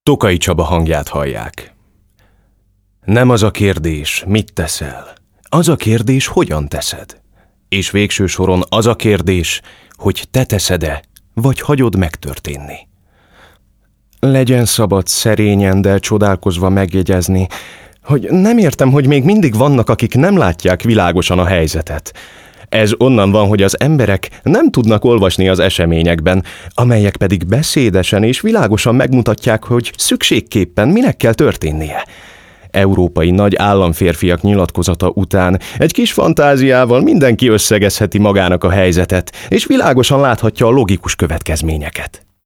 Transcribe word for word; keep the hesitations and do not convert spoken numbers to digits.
Tokai Csaba hangját hallják. Nem az a kérdés, mit teszel, az a kérdés, hogyan teszed. És végső soron az a kérdés, hogy te teszed-e, vagy hagyod megtörténni. Legyen szabad szerényen, de csodálkozva megjegyezni, hogy nem értem, hogy még mindig vannak, akik nem látják világosan a helyzetet. Ez onnan van, hogy az emberek nem tudnak olvasni az eseményekben, amelyek pedig beszédesen és világosan megmutatják, hogy szükségképpen minek kell történnie. Európai nagy államférfiak nyilatkozata után egy kis fantáziával mindenki összegezheti magának a helyzetet, és világosan láthatja a logikus következményeket.